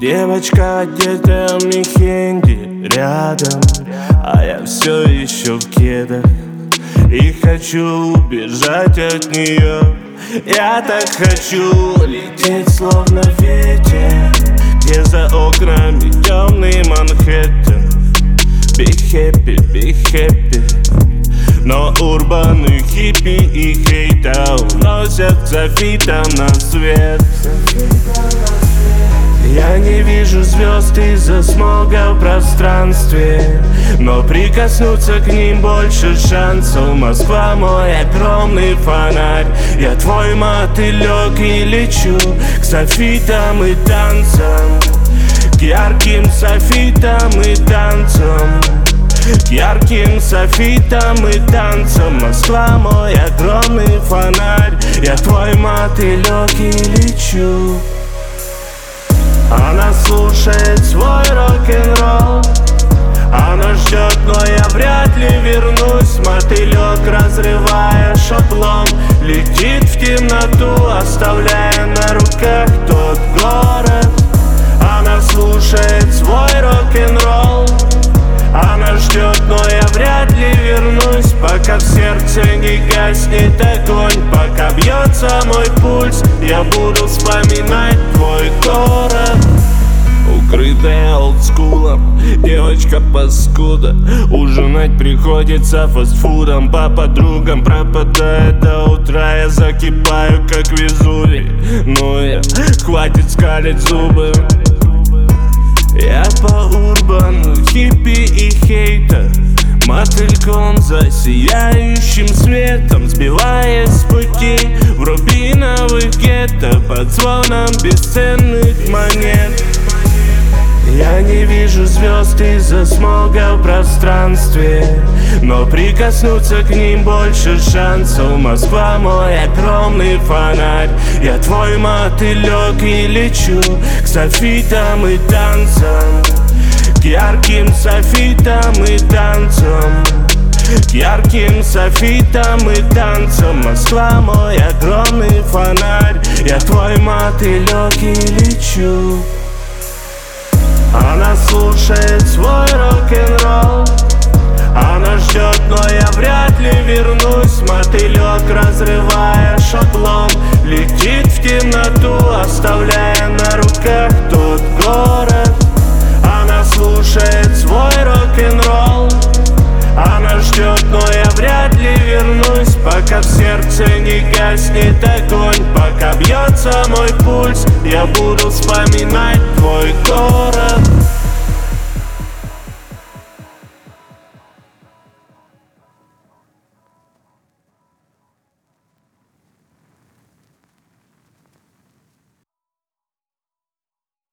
Девочка, одетая в мехенди, рядом, а я все еще в кедах и хочу убежать от нее. Я так хочу лететь, словно ветер, где за окнами темный Манхэттен. Be happy, be happy. Но урбаны, хиппи и хейта уносят софитом на свет. Я не вижу звезд из-за смога в пространстве, но прикоснуться к ним больше шансов. Москва, мой огромный фонарь, я твой мотылек и лечу к софитам и танцам, к ярким софитам и танцам, к ярким софитам и танцам. Москва, мой огромный фонарь, я твой мотылек и лечу. Она слушает свой рок-н-ролл, она ждет, но я вряд ли вернусь. Мотылек, разрывая шаблон, летит в темноту, оставляя на руках тот город. Она слушает свой рок-н-ролл, она ждет, но я вряд ли вернусь, пока в сердце не гаснет огонь, пока бьется мой пульс, я буду вспоминать твой город. Укрытая олдскулом, девочка-паскуда, ужинать приходится фастфудом. По подругам пропадает до утра, я закипаю, как Везувий. Ну хватит скалить зубы. Я по урбану, хиппи и хейта, мотыльком за сияющим светом, сбиваясь с пути в рубиновых гетто под звоном бесценных монет. Я не вижу звезд из-за смога в пространстве, но прикоснуться к ним больше шансов. Москва, мой огромный фонарь, я твой мотылек и лечу к софитам и танцам, к ярким софитам и танцам, к ярким софитам и танцам. Москва, мой огромный фонарь, я твой мотылек и лечу. Она слушает свой рок-н-ролл, она ждет, но я вряд ли вернусь. Мотылек, разрывая шаблон, летит в темноту, оставляя на руках тот город. Она слушает свой рок-н-ролл, она ждет, но я вряд ли вернусь, пока в сердце не гаснет огонь, пока бьется мой пульс, я буду вспоминать твой город.